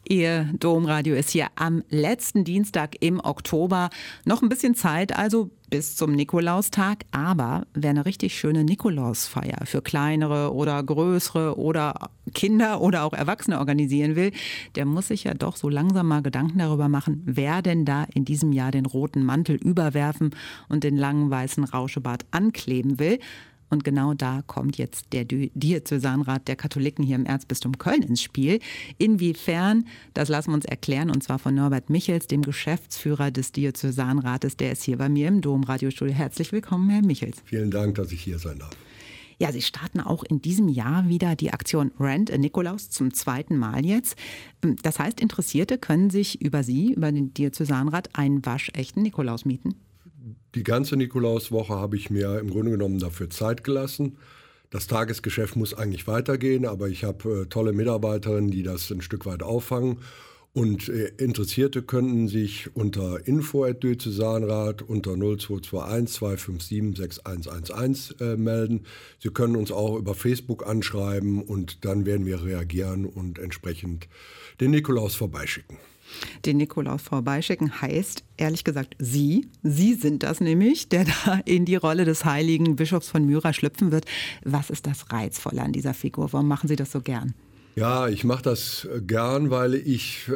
Ihr Domradio ist hier am letzten Dienstag im Oktober. Noch ein bisschen Zeit, also bis zum Nikolaustag. Aber wer eine richtig schöne Nikolausfeier für kleinere oder größere oder Kinder oder auch Erwachsene organisieren will, der muss sich ja doch so langsam mal Gedanken darüber machen, wer denn da in diesem Jahr den roten Mantel überwerfen und den langen weißen Rauschebart ankleben will. Und genau da kommt jetzt der Diözesanrat der Katholiken hier im Erzbistum Köln ins Spiel. Inwiefern, das lassen wir uns erklären, und zwar von Norbert Michels, dem Geschäftsführer des Diözesanrates. Der ist hier bei mir im Domradiostudio. Herzlich willkommen, Herr Michels. Vielen Dank, dass ich hier sein darf. Ja, Sie starten auch in diesem Jahr wieder die Aktion Rent a Nikolaus zum zweiten Mal jetzt. Das heißt, Interessierte können sich über Sie, über den Diözesanrat, einen waschechten Nikolaus mieten? Die ganze Nikolauswoche habe ich mir im Grunde genommen dafür Zeit gelassen. Das Tagesgeschäft muss eigentlich weitergehen, aber ich habe tolle Mitarbeiterinnen, die das ein Stück weit auffangen. Und Interessierte könnten sich unter info@diözesanrat unter 0221 257 6111 melden. Sie können uns auch über Facebook anschreiben und dann werden wir reagieren und entsprechend den Nikolaus vorbeischicken. Den Nikolaus vorbeischicken heißt, ehrlich gesagt, Sie sind das nämlich, der da in die Rolle des heiligen Bischofs von Myra schlüpfen wird. Was ist das Reizvolle an dieser Figur? Warum machen Sie das so gern? Ja, ich mache das gern, weil ich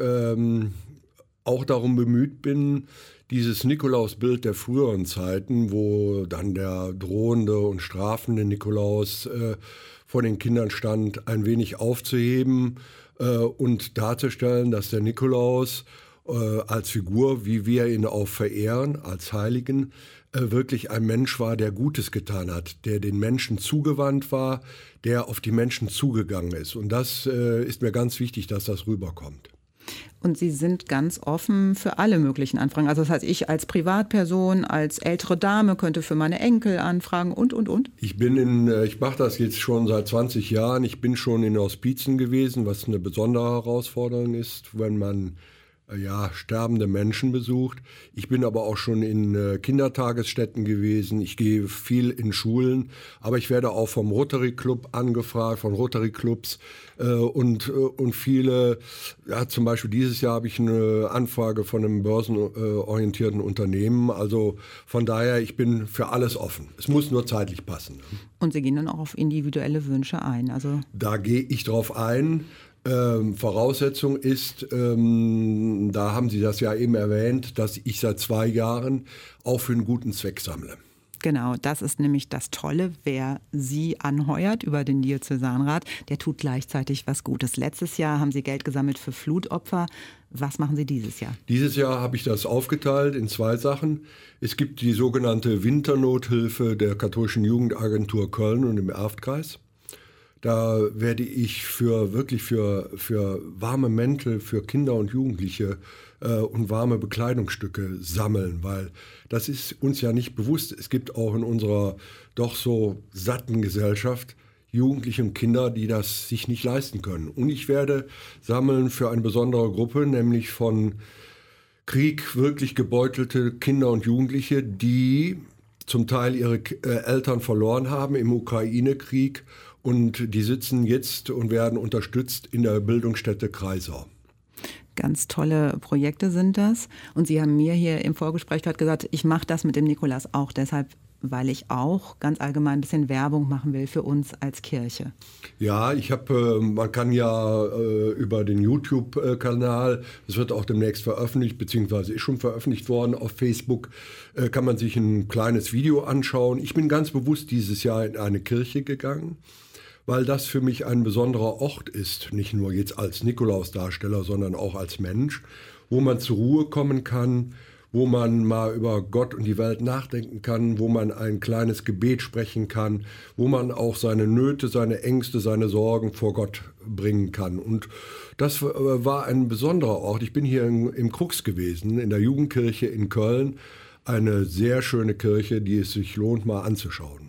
auch darum bemüht bin, dieses Nikolausbild der früheren Zeiten, wo dann der drohende und strafende Nikolaus vor den Kindern stand, ein wenig aufzuheben und darzustellen, dass der Nikolaus als Figur, wie wir ihn auch verehren, als Heiligen, wirklich ein Mensch war, der Gutes getan hat, der den Menschen zugewandt war, der auf die Menschen zugegangen ist. Und das ist mir ganz wichtig, dass das rüberkommt. Und Sie sind ganz offen für alle möglichen Anfragen. Also das heißt, ich als Privatperson, als ältere Dame könnte für meine Enkel anfragen und. Ich mache das jetzt schon seit 20 Jahren. Ich bin schon in Hospizen gewesen, was eine besondere Herausforderung ist, wenn man sterbende Menschen besucht. Ich bin aber auch schon in Kindertagesstätten gewesen. Ich gehe viel in Schulen, aber ich werde auch vom Rotary Club angefragt, von Rotary Clubs und viele, zum Beispiel dieses Jahr habe ich eine Anfrage von einem börsenorientierten Unternehmen. Also von daher, ich bin für alles offen. Es muss nur zeitlich passen. Und Sie gehen dann auch auf individuelle Wünsche ein? Da gehe ich drauf ein. Voraussetzung ist, da haben Sie das ja eben erwähnt, dass ich seit 2 Jahren auch für einen guten Zweck sammle. Genau, das ist nämlich das Tolle. Wer Sie anheuert über den Diözesanrat, der tut gleichzeitig was Gutes. Letztes Jahr haben Sie Geld gesammelt für Flutopfer. Was machen Sie dieses Jahr? Dieses Jahr habe ich das aufgeteilt in 2 Sachen. Es gibt die sogenannte Winternothilfe der Katholischen Jugendagentur Köln und im Erftkreis. Da werde ich für warme Mäntel für Kinder und Jugendliche und warme Bekleidungsstücke sammeln, weil das ist uns ja nicht bewusst. Es gibt auch in unserer doch so satten Gesellschaft Jugendliche und Kinder, die das sich nicht leisten können. Und ich werde sammeln für eine besondere Gruppe, nämlich von Krieg wirklich gebeutelte Kinder und Jugendliche, die zum Teil ihre Eltern verloren haben im Ukraine-Krieg. Und die sitzen jetzt und werden unterstützt in der Bildungsstätte Kreisau. Ganz tolle Projekte sind das. Und Sie haben mir hier im Vorgespräch gerade gesagt, ich mache das mit dem Nikolaus auch deshalb, weil ich auch ganz allgemein ein bisschen Werbung machen will für uns als Kirche. Ja, man kann ja über den YouTube-Kanal, das wird auch demnächst veröffentlicht, beziehungsweise ist schon veröffentlicht worden auf Facebook, kann man sich ein kleines Video anschauen. Ich bin ganz bewusst dieses Jahr in eine Kirche gegangen, weil das für mich ein besonderer Ort ist, nicht nur jetzt als Nikolausdarsteller, sondern auch als Mensch, wo man zur Ruhe kommen kann, wo man mal über Gott und die Welt nachdenken kann, wo man ein kleines Gebet sprechen kann, wo man auch seine Nöte, seine Ängste, seine Sorgen vor Gott bringen kann. Und das war ein besonderer Ort. Ich bin hier im Krux gewesen, in der Jugendkirche in Köln, eine sehr schöne Kirche, die es sich lohnt, mal anzuschauen.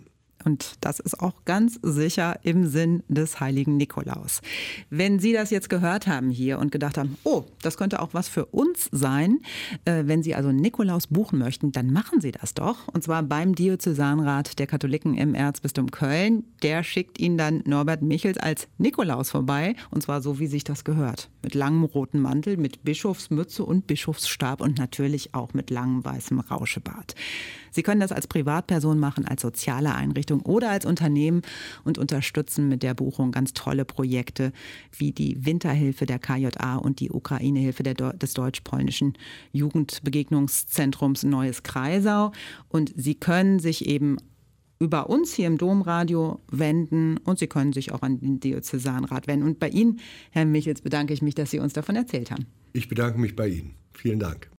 Und das ist auch ganz sicher im Sinn des heiligen Nikolaus. Wenn Sie das jetzt gehört haben hier und gedacht haben, oh, das könnte auch was für uns sein, wenn Sie also Nikolaus buchen möchten, dann machen Sie das doch. Und zwar beim Diözesanrat der Katholiken im Erzbistum Köln. Der schickt Ihnen dann Norbert Michels als Nikolaus vorbei. Und zwar so, wie sich das gehört. Mit langem roten Mantel, mit Bischofsmütze und Bischofsstab und natürlich auch mit langem weißem Rauschebart. Sie können das als Privatperson machen, als soziale Einrichtung oder als Unternehmen und unterstützen mit der Buchung ganz tolle Projekte wie die Winterhilfe der KJA und die Ukraine-Hilfe des deutsch-polnischen Jugendbegegnungszentrums Neues Kreisau. Und Sie können sich eben über uns hier im Domradio wenden und Sie können sich auch an den Diözesanrat wenden. Und bei Ihnen, Herr Michels, bedanke ich mich, dass Sie uns davon erzählt haben. Ich bedanke mich bei Ihnen. Vielen Dank.